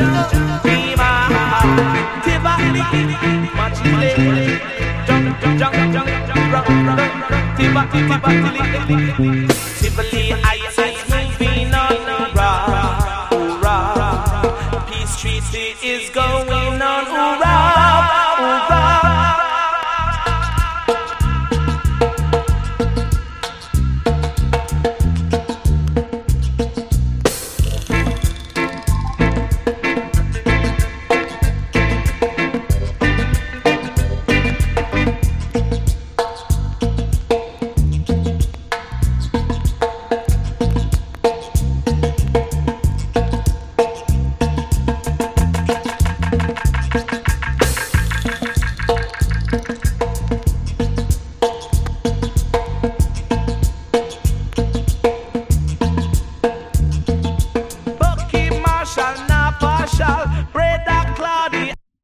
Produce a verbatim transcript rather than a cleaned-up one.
Tivoli Heights is moving on, hurrah, hurrah. Peace Treaty is going on, hurrah, hurrah. Bucky Marshall, not partial. Brother Claudia